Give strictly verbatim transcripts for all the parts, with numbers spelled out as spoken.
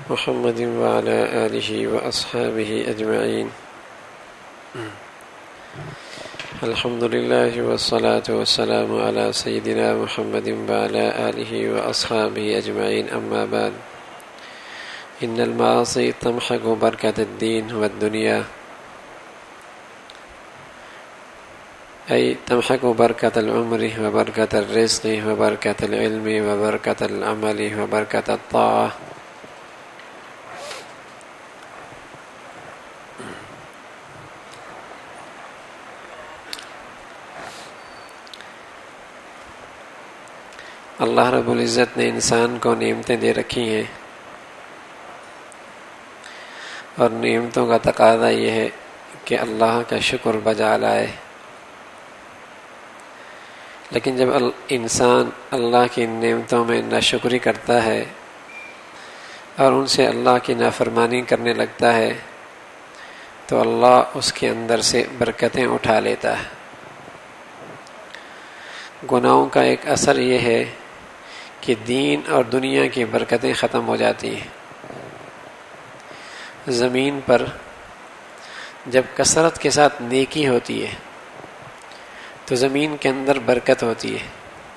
محمد وعلى آله وأصحابه أجمعين. الحمد لله والصلاة والسلام على سيدنا محمد وعلى آله وأصحابه أجمعين. أما بعد، إن المعاصي تمحق بركة الدين والدنيا، أي تمحق بركة العمر وبركة الرزق وبركة العلم وبركة العمل وبركة الطاعة. اللہ رب العزت نے انسان کو نعمتیں دے رکھی ہیں، اور نعمتوں کا تقاضا یہ ہے کہ اللہ کا شکر بجا لائے. لیکن جب انسان اللہ کی نعمتوں میں ناشکری کرتا ہے اور ان سے اللہ کی نافرمانی کرنے لگتا ہے تو اللہ اس کے اندر سے برکتیں اٹھا لیتا ہے. گناہوں کا ایک اثر یہ ہے کہ دین اور دنیا کی برکتیں ختم ہو جاتی ہیں. زمین پر جب کثرت کے ساتھ نیکی ہوتی ہے تو زمین کے اندر برکت ہوتی ہے.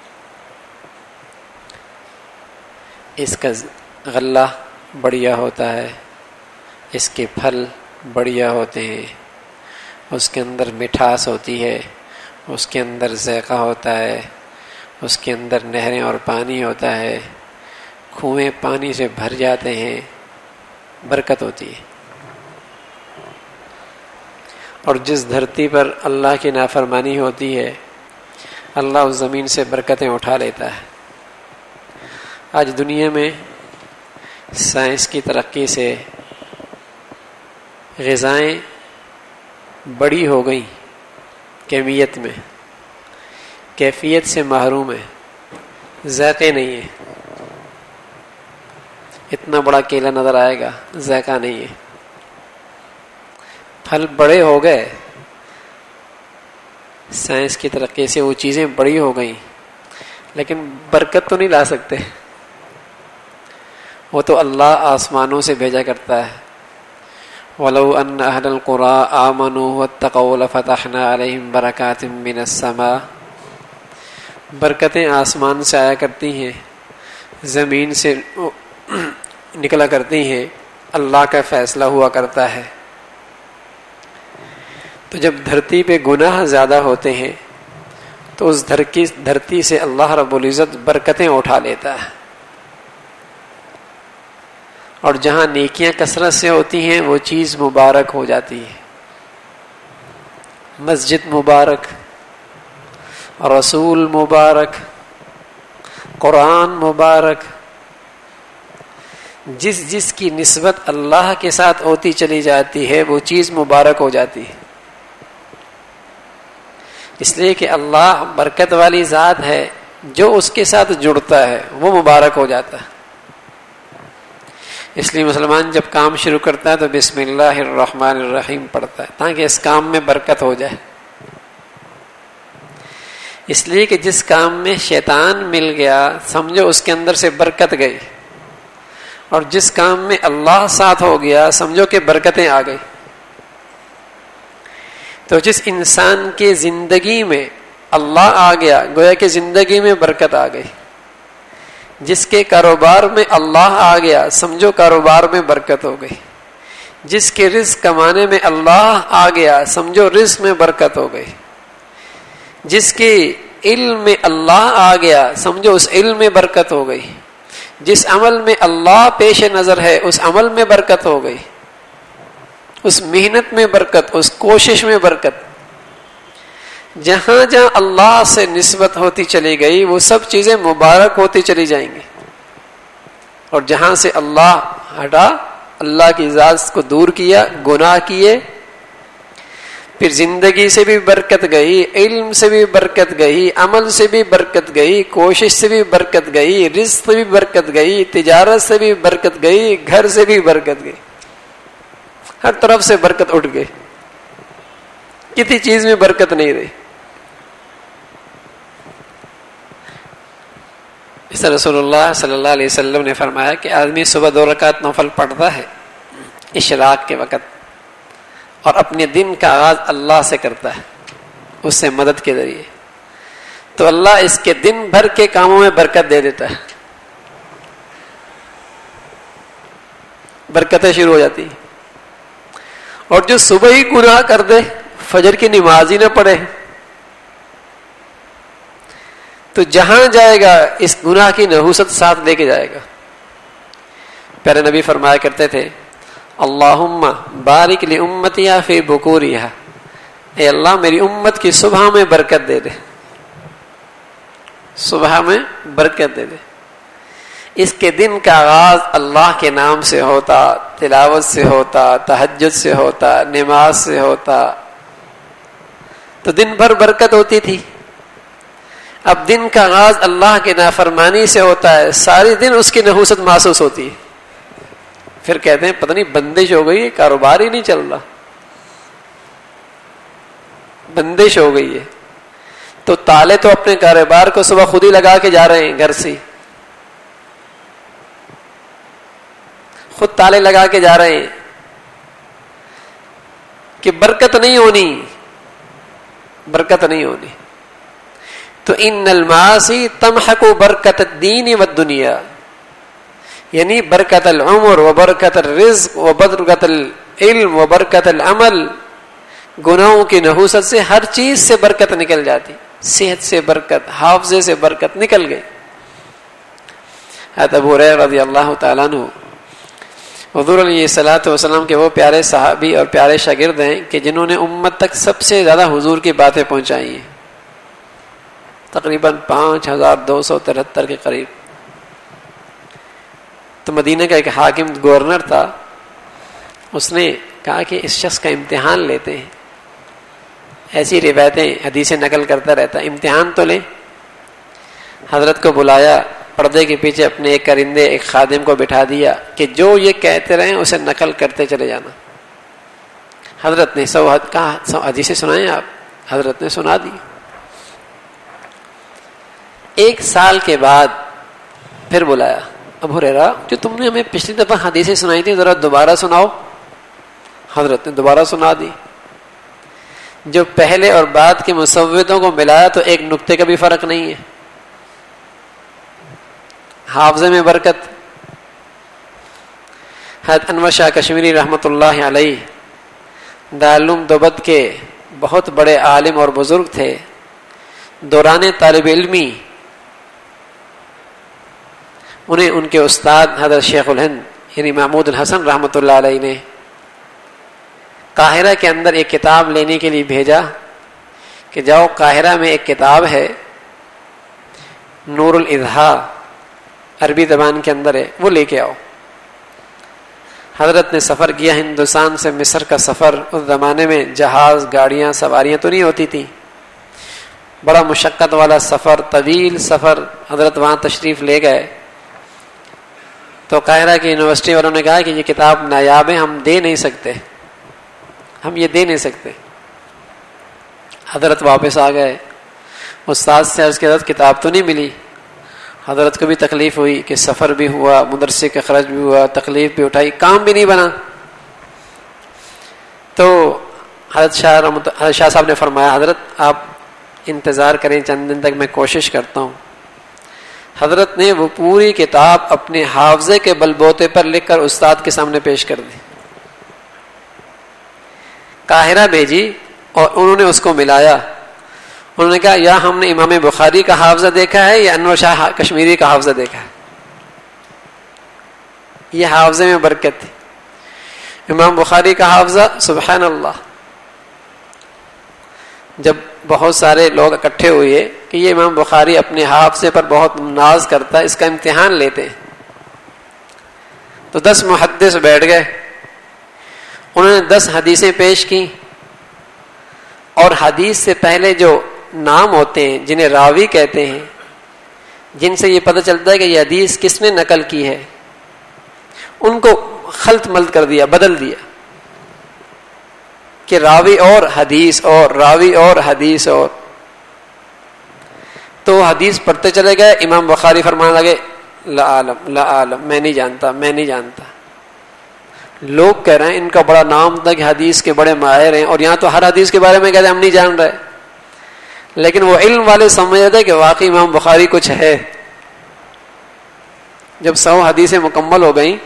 اس کا غلہ بڑھیا ہوتا ہے، اس کے پھل بڑھیا ہوتے ہیں، اس کے اندر مٹھاس ہوتی ہے، اس کے اندر ذائقہ ہوتا ہے، اس کے اندر نہریں اور پانی ہوتا ہے، کنویں پانی سے بھر جاتے ہیں، برکت ہوتی ہے. اور جس دھرتی پر اللہ کی نافرمانی ہوتی ہے اللہ اس زمین سے برکتیں اٹھا لیتا ہے. آج دنیا میں سائنس کی ترقی سے غذائیں بڑی ہو گئیں، کیمیت میں کیفیت سے محروم ہے، ذائقے نہیں ہے. اتنا بڑا کیلا نظر آئے گا، ذائقہ نہیں ہے. پھل بڑے ہو گئے، سائنس کی ترقی سے وہ چیزیں بڑی ہو گئیں، لیکن برکت تو نہیں لا سکتے. وہ تو اللہ آسمانوں سے بھیجا کرتا ہے. وَلَوْ أَنَّ أَهْلَ الْقُرَىٰ آمَنُوا وَاتَّقَوْا لَفَتَحْنَا عَلَيْهِمْ بَرَكَاتٍ مِّنَ السَّمَاءِ. برکتیں آسمان سے آیا کرتی ہیں، زمین سے نکلا کرتی ہیں، اللہ کا فیصلہ ہوا کرتا ہے. تو جب دھرتی پہ گناہ زیادہ ہوتے ہیں تو اس دھرتی سے اللہ رب العزت برکتیں اٹھا لیتا ہے. اور جہاں نیکیاں کثرت سے ہوتی ہیں وہ چیز مبارک ہو جاتی ہے. مسجد مبارک، رسول مبارک، قرآن مبارک، جس جس کی نسبت اللہ کے ساتھ ہوتی چلی جاتی ہے وہ چیز مبارک ہو جاتی ہے. اس لیے کہ اللہ برکت والی ذات ہے، جو اس کے ساتھ جڑتا ہے وہ مبارک ہو جاتا ہے. اس لیے مسلمان جب کام شروع کرتا ہے تو بسم اللہ الرحمن الرحیم پڑھتا ہے تاکہ اس کام میں برکت ہو جائے. اس لیے کہ جس کام میں شیطان مل گیا سمجھو اس کے اندر سے برکت گئی، اور جس کام میں اللہ ساتھ ہو گیا سمجھو کہ برکتیں آ گئی. تو جس انسان کی زندگی میں اللہ آ گیا گویا کہ زندگی میں برکت آ گئی. جس کے کاروبار میں اللہ آ گیا سمجھو کاروبار میں برکت ہو گئی. جس کے رزق کمانے میں اللہ آ گیا سمجھو رزق میں برکت ہو گئی. جس کے علم میں اللہ آ گیا سمجھو اس علم میں برکت ہو گئی. جس عمل میں اللہ پیش نظر ہے اس عمل میں برکت ہو گئی. اس محنت میں برکت، اس کوشش میں برکت. جہاں جہاں اللہ سے نسبت ہوتی چلی گئی وہ سب چیزیں مبارک ہوتی چلی جائیں گی. اور جہاں سے اللہ ہٹا، اللہ کی ذات کو دور کیا، گناہ کیے، پھر زندگی سے بھی برکت گئی، علم سے بھی برکت گئی، عمل سے بھی برکت گئی، کوشش سے بھی برکت گئی، رزق سے بھی برکت گئی، تجارت سے بھی برکت گئی، گھر سے بھی برکت گئی. ہر طرف سے برکت اٹھ گئی، کسی چیز میں برکت نہیں رہی. اس طرح رسول اللہ صلی اللہ علیہ وسلم نے فرمایا کہ آدمی صبح دو رکعت نفل پڑھتا ہے اشراق کے وقت اور اپنے دن کا آغاز اللہ سے کرتا ہے اس سے مدد کے ذریعے، تو اللہ اس کے دن بھر کے کاموں میں برکت دے دیتا ہے، برکتیں شروع ہو جاتی ہیں۔ اور جو صبح ہی گناہ کر دے، فجر کی نماز ہی نہ پڑھے، تو جہاں جائے گا اس گناہ کی نحوست ساتھ لے کے جائے گا۔ پیارے نبی فرمایا کرتے تھے اللہم بارک لامتی فی بکورہا، اے اللہ میری امت کی صبح میں برکت دے دے، صبح میں برکت دے دے۔ اس کے دن کا آغاز اللہ کے نام سے ہوتا، تلاوت سے ہوتا، تہجد سے ہوتا، نماز سے ہوتا، تو دن بھر برکت ہوتی تھی۔ اب دن کا آغاز اللہ کے نافرمانی سے ہوتا ہے، ساری دن اس کی نحوست محسوس ہوتی ہے، پھر کہتے ہیں پتہ نہیں بندش ہو گئی ہے، کاروبار ہی نہیں چل رہا، بندش ہو گئی ہے۔ تو تالے تو اپنے کاروبار کو صبح خود ہی لگا کے جا رہے ہیں، گھر سے خود تالے لگا کے جا رہے ہیں کہ برکت نہیں ہونی، برکت نہیں ہونی۔ تو ان المعاصی تمحق برکت الدین والدنیا، یعنی برکت العمر و برکت الرزق و برکت العلم و برکت العمل، گناہوں کی نحوست سے ہر چیز سے برکت نکل جاتی، صحت سے برکت، حافظے سے برکت نکل گئی۔ حضرت ابو ہریرہ رضی اللہ تعالیٰ عنہ حضور علیہ الصلوۃ والسلام کے وہ پیارے صحابی اور پیارے شاگرد ہیں کہ جنہوں نے امت تک سب سے زیادہ حضور کی باتیں پہنچائی ہیں، تقریباً پانچ ہزار دو سو ترہتر کے قریب۔ تو مدینہ کا ایک حاکم گورنر تھا، اس نے کہا کہ اس شخص کا امتحان لیتے ہیں، ایسی روایتیں حدیثیں نقل کرتا رہتا، امتحان تو لیں۔ حضرت کو بلایا، پردے کے پیچھے اپنے ایک کرندے ایک خادم کو بٹھا دیا کہ جو یہ کہتے رہیں اسے نقل کرتے چلے جانا۔ حضرت نے سو کہا سو حدیثیں سنائیں آپ، حضرت نے سنا دی۔ ایک سال کے بعد پھر بلایا، ابو ہریرہ جو تم نے ہمیں پچھلی دفعہ حدیثیں سنائی تھی ذرا دوبارہ سناؤ۔ حضرت نے دوبارہ سنا دی۔ جو پہلے اور بعد کے مسودوں کو ملایا تو ایک نقطے کا بھی فرق نہیں ہے، حافظے میں برکت۔ حضرت انور شاہ کشمیری رحمۃ اللہ علیہ دارالعلوم دیوبند کے بہت بڑے عالم اور بزرگ تھے، دوران طالب علمی انہیں ان کے استاد حضرت شیخ الہند یعنی محمود الحسن رحمۃ اللہ علیہ نے قاہرہ کے اندر ایک کتاب لینے کے لیے بھیجا کہ جاؤ قاہرہ میں ایک کتاب ہے نور الاضحیٰ، عربی زبان کے اندر ہے، وہ لے کے آؤ۔ حضرت نے سفر کیا ہندوستان سے مصر کا سفر، اس زمانے میں جہاز، گاڑیاں، سواریاں تو نہیں ہوتی تھیں، بڑا مشقت والا سفر، طویل سفر۔ حضرت وہاں تشریف لے گئے تو قاہرہ کی یونیورسٹی والوں نے کہا کہ یہ کتاب نایاب ہے، ہم دے نہیں سکتے، ہم یہ دے نہیں سکتے۔ حضرت واپس آ گئے، استاد سے عرض کیا کتاب تو نہیں ملی۔ حضرت کو بھی تکلیف ہوئی کہ سفر بھی ہوا، مدرسے کا خرچ بھی ہوا، تکلیف بھی اٹھائی، کام بھی نہیں بنا۔ تو حضرت شاہ حضرت شاہ صاحب نے فرمایا حضرت آپ انتظار کریں، چند دن تک میں کوشش کرتا ہوں۔ حضرت نے وہ پوری کتاب اپنے حافظے کے بل بوتے پر لکھ کر استاد کے سامنے پیش کر دی، قاہرہ بھیجی اور انہوں نے اس کو ملایا۔ انہوں نے کہا یا ہم نے امام بخاری کا حافظہ دیکھا ہے یا انور شاہ کشمیری کا حافظہ دیکھا ہے، یہ حافظے میں برکت تھی۔ امام بخاری کا حافظہ سبحان اللہ، جب بہت سارے لوگ اکٹھے ہوئے کہ یہ امام بخاری اپنے حافظے پر بہت ناز کرتا ہے، اس کا امتحان لیتے ہیں، تو دس محدث بیٹھ گئے، انہوں نے دس حدیثیں پیش کی، اور حدیث سے پہلے جو نام ہوتے ہیں جنہیں راوی کہتے ہیں، جن سے یہ پتہ چلتا ہے کہ یہ حدیث کس نے نقل کی ہے، ان کو خلط ملط کر دیا، بدل دیا کہ راوی اور حدیث اور راوی اور حدیث اور۔ تو حدیث پڑھتے چلے گئے. امام بخاری فرمانے لگے لا عالم لا عالم, میں نہیں جانتا میں نہیں جانتا. لوگ کہہ رہے ہیں ان کا بڑا نام تھا کہ حدیث کے بڑے ماہر ہیں, اور یہاں تو ہر حدیث کے بارے میں کہتے ہیں ہم نہیں جان رہے. لیکن وہ علم والے سمجھتے کہ واقعی امام بخاری کچھ ہے. جب سو حدیثیں مکمل ہو گئیں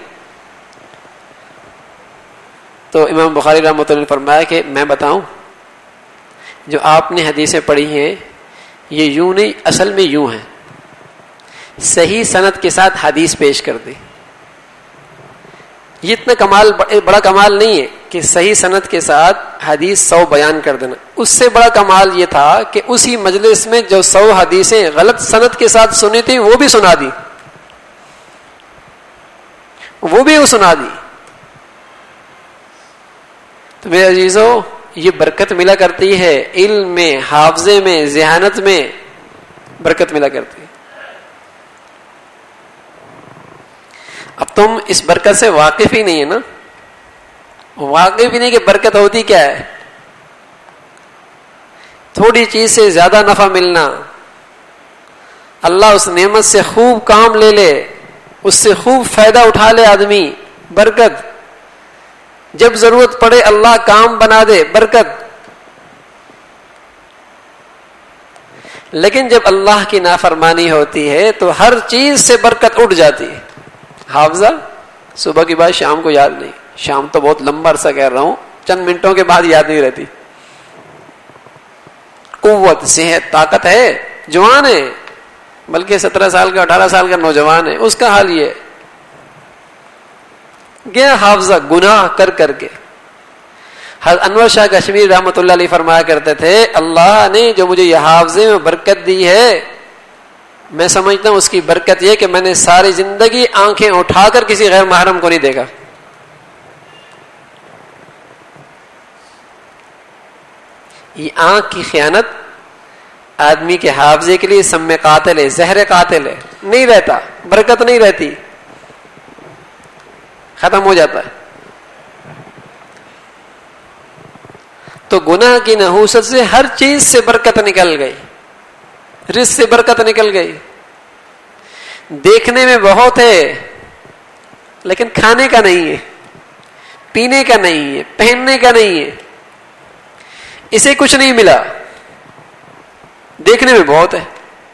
تو امام بخاری رحمۃ اللہ نے فرمایا کہ میں بتاؤں, جو آپ نے حدیثیں پڑھی ہیں یہ یوں نہیں, اصل میں یوں ہیں. صحیح سند کے ساتھ حدیث پیش کر دی. یہ اتنا کمال, بڑا کمال نہیں ہے کہ صحیح سند کے ساتھ حدیث سو بیان کر دینا. اس سے بڑا کمال یہ تھا کہ اسی مجلس میں جو سو حدیثیں غلط سند کے ساتھ سنی تھی وہ بھی سنا دی, وہ بھی وہ سنا دی. تو میرے عزیزو, یہ برکت ملا کرتی ہے علم میں, حافظے میں, ذہانت میں برکت ملا کرتی ہے. اب تم اس برکت سے واقف ہی نہیں ہے نا, واقف ہی نہیں کہ برکت ہوتی کیا ہے. تھوڑی چیز سے زیادہ نفع ملنا, اللہ اس نعمت سے خوب کام لے لے, اس سے خوب فائدہ اٹھا لے آدمی, برکت. جب ضرورت پڑے اللہ کام بنا دے, برکت. لیکن جب اللہ کی نافرمانی ہوتی ہے تو ہر چیز سے برکت اٹھ جاتی ہے. حافظہ صبح کی بات شام کو یاد نہیں, شام تو بہت لمبا عرصہ کہہ رہا ہوں, چند منٹوں کے بعد یاد نہیں رہتی. قوت, صحت, طاقت ہے, جوان ہے, بلکہ سترہ سال کا اٹھارہ سال کا نوجوان ہے, اس کا حال یہ گیا حافظہ گناہ کر کر کے. حضرت انور شاہ کشمیری رحمۃ اللہ علیہ فرمایا کرتے تھے اللہ نے جو مجھے یہ حافظے میں برکت دی ہے, میں سمجھتا ہوں اس کی برکت یہ کہ میں نے ساری زندگی آنکھیں اٹھا کر کسی غیر محرم کو نہیں دیکھا. یہ آنکھ کی خیانت آدمی کے حافظے کے لیے سم قاتل ہے, زہر قاتل ہے, نہیں رہتا, برکت نہیں رہتی, ختم ہو جاتا ہے. تو گناہ کی نحوست سے ہر چیز سے برکت نکل گئی, رزق سے برکت نکل گئی. دیکھنے میں بہت ہے لیکن کھانے کا نہیں ہے, پینے کا نہیں ہے, پہننے کا نہیں ہے, اسے کچھ نہیں ملا. دیکھنے میں بہت ہے,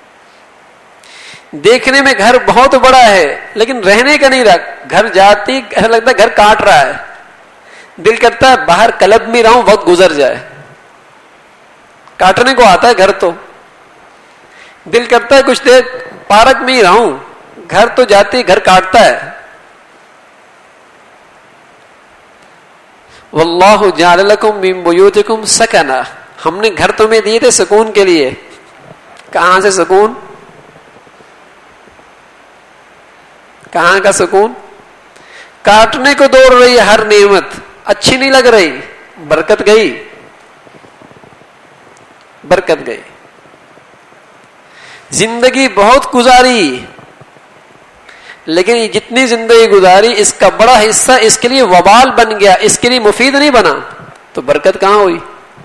دیکھنے میں گھر بہت بڑا ہے لیکن رہنے کا نہیں رہا. گھر جاتی گھر لگتا ہے گھر کاٹ رہا ہے, دل کرتا ہے باہر کلب میں رہوں, وقت گزر جائے. کاٹنے کو آتا ہے گھر, تو دل کرتا ہے کچھ دیر پارک میں ہی رہوں, گھر تو جاتی گھر کاٹتا ہے. واللہ جعل لکم من بیوتکم سکنا, ہم نے گھر تمہیں دیے تھے سکون کے لیے. کہاں سے سکون, کہاں کا سکون؟ کاٹنے کو دوڑ رہی ہے ہر نعمت, اچھی نہیں لگ رہی, برکت گئی, برکت گئی. زندگی بہت گزاری لیکن یہ جتنی زندگی گزاری اس کا بڑا حصہ اس کے لیے وبال بن گیا, اس کے لیے مفید نہیں بنا, تو برکت کہاں ہوئی؟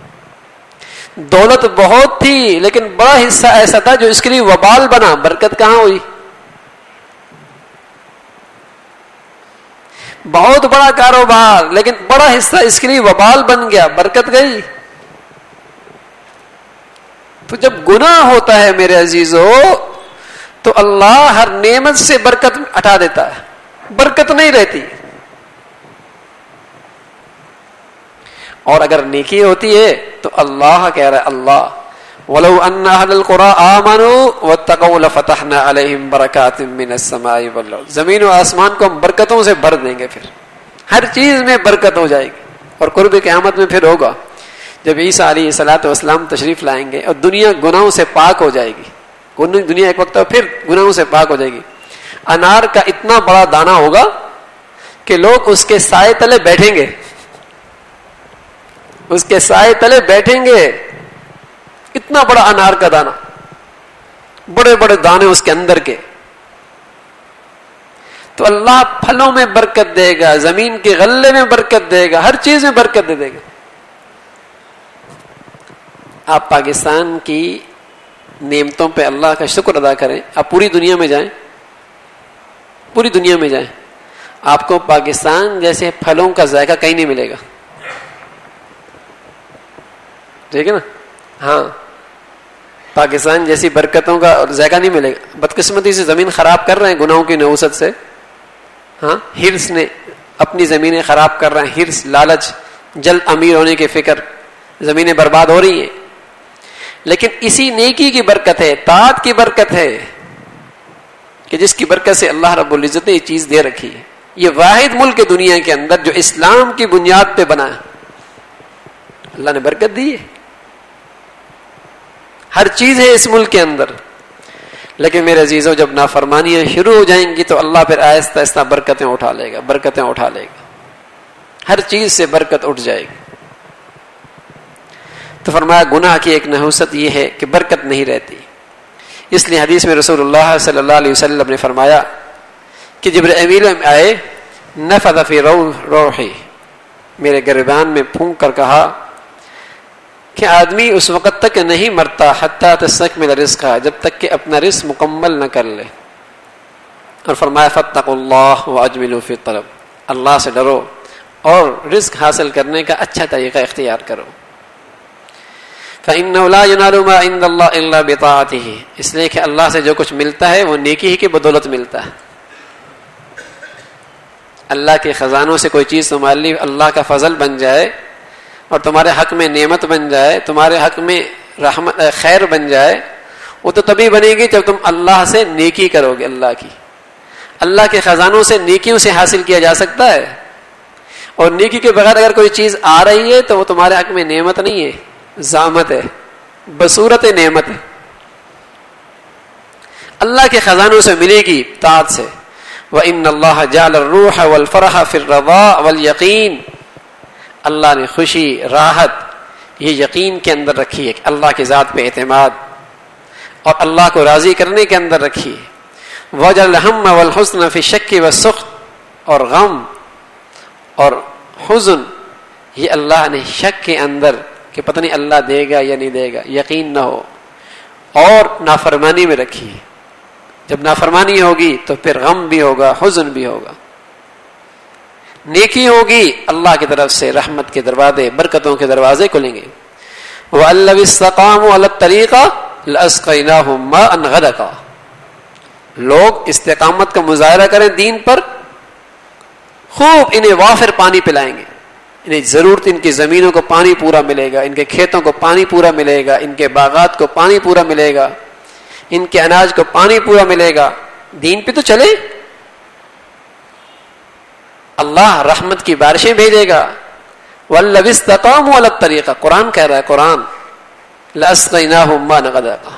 دولت بہت تھی لیکن بڑا حصہ ایسا تھا جو اس کے لیے وبال بنا, برکت کہاں ہوئی؟ بہت بڑا کاروبار لیکن بڑا حصہ اس کے لیے وبال بن گیا, برکت گئی. تو جب گناہ ہوتا ہے میرے عزیزو تو اللہ ہر نعمت سے برکت ہٹا دیتا ہے, برکت نہیں رہتی. اور اگر نیکی ہوتی ہے تو اللہ کہہ رہا ہے اللہ وَلَوْ أَنَّ أَهْلَ الْقُرَىٰ آمَنُوا وَاتَّقَوْا لَفَتَحْنَا عَلَيْهِمْ بَرَكَاتٍ مِّنَ السَّمَاءِ وَالْأَرْضِ. زمین و آسمان کو ہم برکتوں سے بھر دیں گے, پھر ہر چیز میں برکت ہو جائے گی. اور قرب قیامت میں پھر ہوگا جب عیسیٰ علیہ الصلوۃ والسلام تشریف لائیں گے اور دنیا گناہوں سے پاک ہو جائے گی. دنیا ایک وقت پھر گناہوں سے پاک ہو جائے گی. انار کا اتنا بڑا دانہ ہوگا کہ لوگ اس کے سائے تلے بیٹھیں گے, اس کے سائے تلے بیٹھیں گے. اتنا بڑا انار کا دانہ, بڑے بڑے دانے اس کے اندر کے. تو اللہ پھلوں میں برکت دے گا, زمین کے غلے میں برکت دے گا, ہر چیز میں برکت دے دے گا. آپ پاکستان کی نعمتوں پہ اللہ کا شکر ادا کریں. آپ پوری دنیا میں جائیں, پوری دنیا میں جائیں, آپ کو پاکستان جیسے پھلوں کا ذائقہ کہیں نہیں ملے گا. ٹھیک ہے نا؟ ہاں, پاکستان جیسی برکتوں کا ذائقہ نہیں ملے گا. بدقسمتی سے زمین خراب کر رہے ہیں گناہوں کی نحوست سے. ہاں, ہرس نے اپنی زمینیں خراب کر رہے ہیں, ہرس, لالچ, جلد امیر ہونے کی فکر, زمینیں برباد ہو رہی ہیں. لیکن اسی نیکی کی برکت ہے, طاعت کی برکت ہے, کہ جس کی برکت سے اللہ رب العزت نے یہ چیز دے رکھی ہے. یہ واحد ملک ہے دنیا کے اندر جو اسلام کی بنیاد پہ بنا ہے. اللہ نے برکت دی ہے, ہر چیز ہے اس ملک کے اندر. لیکن میرے عزیزوں, جب نافرمانیاں شروع ہو جائیں گی تو اللہ پھر آہستہ آہستہ برکتیں اٹھا لے گا, برکتیں اٹھا لے گا, ہر چیز سے برکت اٹھ جائے گی. تو فرمایا گناہ کی ایک نحوست یہ ہے کہ برکت نہیں رہتی. اس لیے حدیث میں رسول اللہ صلی اللہ علیہ وسلم نے فرمایا کہ جبرائیل آئے, نفذ فی روحی, میرے گریبان میں پھونک کر کہا کہ آدمی اس وقت تک نہیں مرتا حتی تستکمل رزقہ, جب تک کہ اپنا رزق مکمل نہ کر لے. اور فرمایا فاتقوا اللہ واجملوا فی الطلب, اللہ سے ڈرو اور رزق حاصل کرنے کا اچھا طریقہ اختیار کرو. فإنه لا ينال ما عند الله إلا بطاعته, اس لیے کہ اللہ سے جو کچھ ملتا ہے وہ نیکی ہی کی بدولت ملتا ہے. اللہ کے خزانوں سے کوئی چیز تمہارے لیے اللہ کا فضل بن جائے اور تمہارے حق میں نعمت بن جائے, تمہارے حق میں رحمت خیر بن جائے, وہ تو تبھی بنے گی جب تم اللہ سے نیکی کرو گے. اللہ کی, اللہ کے خزانوں سے نیکیوں سے حاصل کیا جا سکتا ہے, اور نیکی کے بغیر اگر کوئی چیز آ رہی ہے تو وہ تمہارے حق میں نعمت نہیں ہے, زامت ہے, بصورت نعمت ہے. اللہ کے خزانوں سے ملے گی طاعت سے. وَإِنَّ اللَّهَ جَعَلَ الرُّوحَ وَالْفَرْحَ فِي الرَّضَاءِ وَالْيَقِينِ, اللہ نے خوشی, راحت یہ یقین کے اندر رکھی ہے, اللہ کی ذات پہ اعتماد اور اللہ کو راضی کرنے کے اندر رکھی ہے. وَجَعَلَ الْهَمَّ وَالْحُزْنَ فِي الشَّكِّ وَالسُّخْطِ, اور غم اور حزن یہ اللہ نے شک کے اندر کہ پتہ نہیں اللہ دے گا یا نہیں دے گا, یقین نہ ہو, اور نافرمانی میں رکھی ہے. جب نافرمانی ہوگی تو پھر غم بھی ہوگا, حزن بھی ہوگا. نیکی ہوگی اللہ کی طرف سے رحمت کے دروازے, برکتوں کے دروازے کھلیں گے. وَأَن لَّوِ اسْتَقَامُوا عَلَى الطَّرِيقَةِ لَأَسْقَيْنَاهُم مَّاءً غَدَقًا, لوگ استقامت کا مظاہرہ کریں دین پر, خوب انہیں وافر پانی پلائیں گے. انہیں ضرورت, ان کی زمینوں کو پانی پورا ملے گا, ان کے کھیتوں کو پانی پورا ملے گا, ان کے باغات کو پانی پورا ملے گا, ان کے اناج کو پانی پورا ملے گا. دین پہ تو چلے, اللہ رحمت کی بارشیں بھیجے گا. وَلَّوِ اسْتَقَامُوا عَلَى الطَّرِيقَةِ, قرآن کہہ رہا ہے, قرآن لَأَسْقَيْنَاهُم مَّاءً غَدَقًا.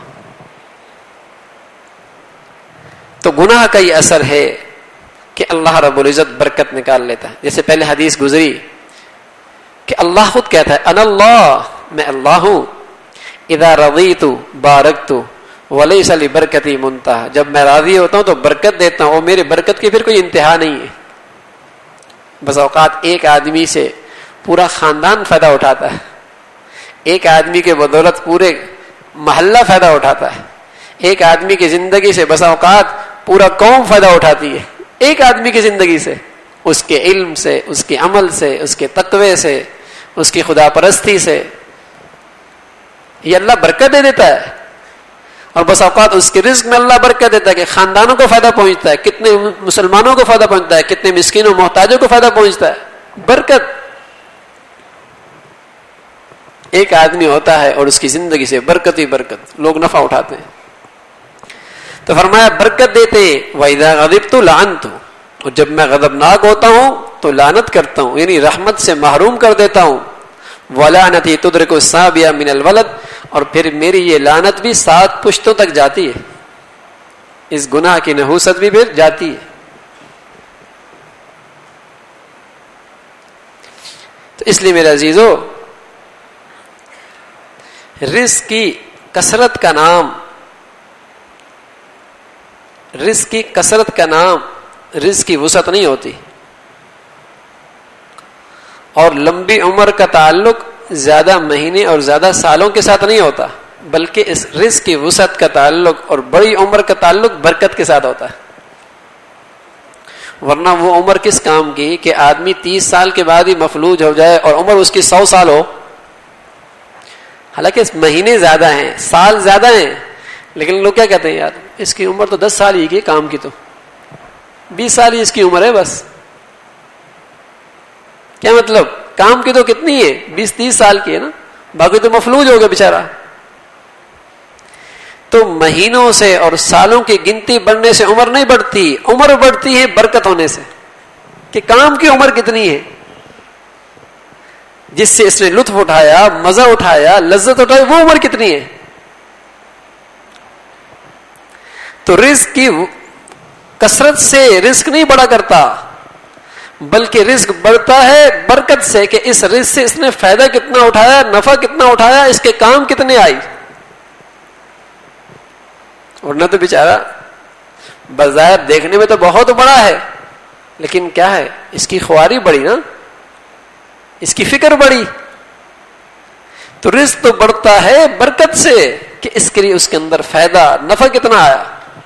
تو گناہ کا یہ اثر ہے کہ اللہ رب العزت برکت نکال لیتا ہے. جیسے پہلے حدیث گزری کہ اللہ خود کہتا ہے انا اللہ, میں اللہ ہوں, اذا رضیت بارکت ولیس لبرکتی منتہا, جب میں راضی ہوتا ہوں تو برکت دیتا ہوں, اور میرے برکت کی پھر کوئی انتہا نہیں ہے. بس اوقات ایک آدمی سے پورا خاندان فائدہ اٹھاتا ہے, ایک آدمی کے بدولت پورے محلہ فائدہ اٹھاتا ہے, ایک آدمی کی زندگی سے بس اوقات پورا قوم فائدہ اٹھاتی ہے, ایک آدمی کی زندگی سے, اس کے علم سے, اس کے عمل سے, اس کے تقوی سے, اس کی خدا پرستی سے. یہ اللہ برکت دے دیتا ہے, اور بس اوقات اس کے رزق میں اللہ برکت دیتا ہے کہ خاندانوں کو فائدہ پہنچتا ہے, کتنے مسلمانوں کو فائدہ پہنچتا ہے, کتنے مسکینوں محتاجوں کو فائدہ پہنچتا ہے. برکت. ایک آدمی ہوتا ہے اور اس کی زندگی سے برکت ہی برکت, لوگ نفع اٹھاتے ہیں. تو فرمایا برکت دیتے. وَإِذَا غَضِبْتُ لَعَنْتُ, اور جب میں غضبناک ہوتا ہوں تو لعنت کرتا ہوں, یعنی رحمت سے محروم کر دیتا ہوں. وَلَعْنَتِي تُدْرِكُ السَّابِيَ مِنَ الْوَلَدِ, اور پھر میری یہ لعنت بھی سات پشتوں تک جاتی ہے, اس گناہ کی نحوست بھی پھر جاتی ہے. تو اس لیے میرے عزیزو, رزق کی کثرت کا نام, رزق کی کثرت کا نام رزق کی وسعت نہیں ہوتی, اور لمبی عمر کا تعلق زیادہ مہینے اور زیادہ سالوں کے ساتھ نہیں ہوتا. بلکہ اس رزق کی وسعت کا تعلق اور بڑی عمر کا تعلق برکت کے ساتھ ہوتا ہے. ورنہ وہ عمر کس کام کی کہ آدمی تیس سال کے بعد ہی مفلوج ہو جائے اور عمر اس کی سو سال ہو. حالانکہ مہینے زیادہ ہیں، سال زیادہ ہیں، لیکن لوگ کیا کہتے ہیں یار اس کی عمر تو دس سال ہی کی، کام کی تو بیس سال ہی اس کی عمر ہے بس. کیا مطلب؟ کام کی تو کتنی ہے؟ بیس تیس سال کی ہے نا، باقی تو مفلوج ہو گیا بیچارہ. تو مہینوں سے اور سالوں کی گنتی بڑھنے سے عمر نہیں بڑھتی، عمر بڑھتی ہے برکت ہونے سے، کہ کام کی عمر کتنی ہے جس سے اس نے لطف اٹھایا، مزہ اٹھایا، لذت اٹھائی، وہ عمر کتنی ہے. تو رزق کی کثرت سے رزق نہیں بڑا کرتا، بلکہ رزق بڑھتا ہے برکت سے، کہ اس رزق سے اس نے فائدہ کتنا اٹھایا، نفع کتنا اٹھایا، اس کے کام کتنے آئی. ورنہ تو بیچارہ بظاہر دیکھنے میں تو بہت بڑا ہے، لیکن کیا ہے، اس کی خواری بڑی نا، اس کی فکر بڑی. تو رزق تو بڑھتا ہے برکت سے، کہ اس کے لیے اس کے اندر فائدہ نفع کتنا آیا،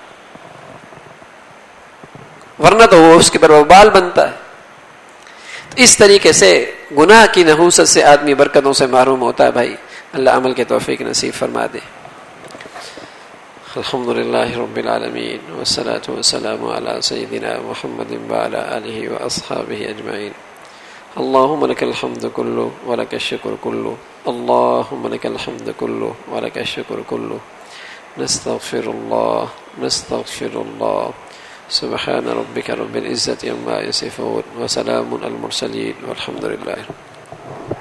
ورنہ تو وہ اس کے پر وبال بنتا ہے. تو اس طریقے سے گناہ کی نحوست سے آدمی برکتوں سے محروم ہوتا ہے. بھائی اللہ عمل کے توفیق نصیب فرما دے. الحمد للہ رب العالمین والصلاة والسلام علی سیدنا محمد وعلی آلہ واصحابہ اجمعین. اللہم لک الحمد کلہ ولک الشکر کلہ، اللہم لک الحمد کلہ ولک الشکر کلہ. نستغفر اللہ نستغفر اللہ. سبحان ربک رب العزة عما یصفون وسلام علی المرسلین والحمد للہ.